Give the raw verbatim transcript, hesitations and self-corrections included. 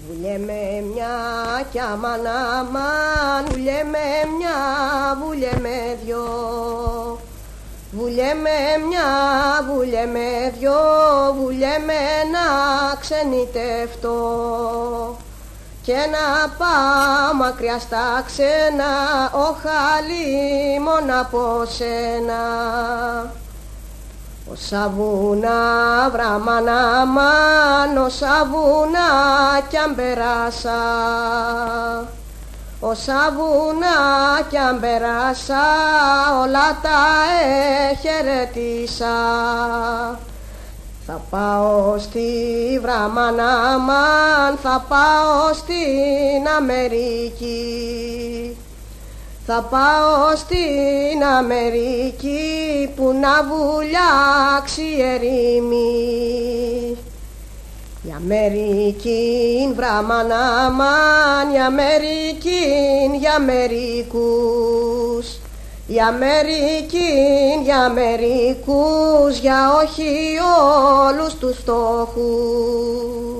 Βουλιέμαι μια κι αμάν αμάν, βουλιέμαι μια, βουλιέμαι δυο. Βουλιέμαι μια, βουλιέμαι δυο, βουλιέμαι να ξενιτευτώ και να πάω μακριά στα ξένα, όχαλη μόνο από σένα. Όσα βουνά βραμάν αμάν, όσα βουνά κι αν περάσα, όσα βουνά κι αν περάσα, όλα τα εχαιρετήσα. Θα πάω στη βραμάν αμάν, θα πάω στην Αμερική. Θα πάω στην Αμερική που να βουλιάξει η ερήμη. Η Αμερική βραμάν αμάν, η Αμερική για μερικούς. Η Αμερική για μερικούς, για όχι όλους τους φτωχούς.